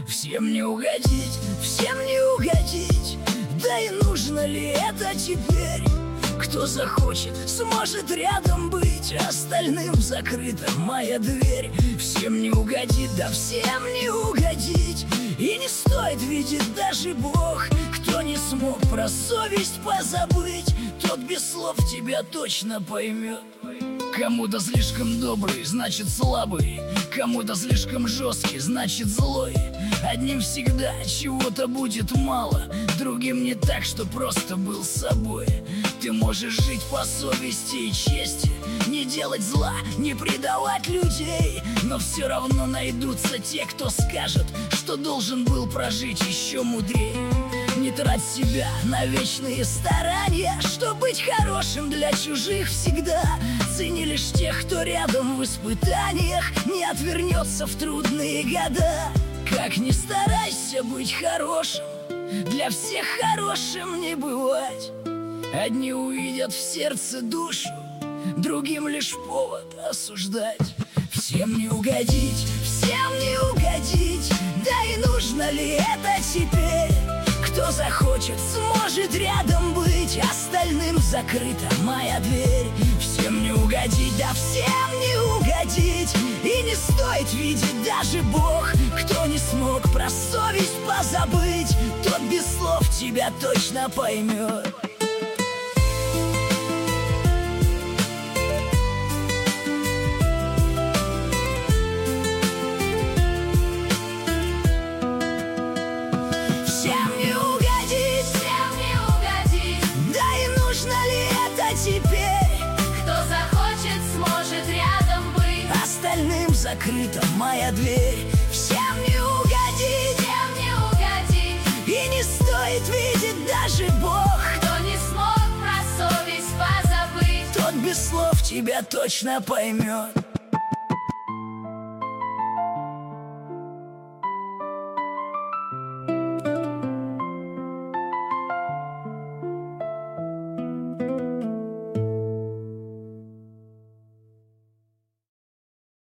Всем не угодить, всем не угодить. Да и нужно ли это теперь? Кто захочет, сможет рядом быть, остальным закрыта моя дверь. Всем не угодить, да всем не угодить. И не стоит видеть даже Бог. Кто не смог про совесть позабыть, тот без слов тебя точно поймет. Кому-то слишком добрый, значит слабый. Кому-то слишком жесткий, значит злой. Одним всегда чего-то будет мало, другим не так, что просто был собой. Ты можешь жить по совести и чести, не делать зла, не предавать людей. Но все равно найдутся те, кто скажет, что должен был прожить еще мудрее. Не трать себя на вечные старания, чтоб быть хорошим для чужих всегда. Цени лишь тех, кто рядом в испытаниях не отвернется в трудные года. Как ни старайся быть хорошим, для всех хорошим не бывать. Одни увидят в сердце душу, другим лишь повод осуждать. Всем не угодить, всем не угодить. Да и нужно ли это теперь? Кто захочет, сможет рядом быть, остальным закрыта моя дверь. Всем не угодить, да всем не угодить. И не стоит видеть даже Бог. Кто не смог про совесть позабыть, тот без слов тебя точно поймет. Закрыта моя дверь. Всем не угодить, всем не угодить. И не стоит видеть даже Бог. Кто не смог про совесть позабыть, тот без слов тебя точно поймет.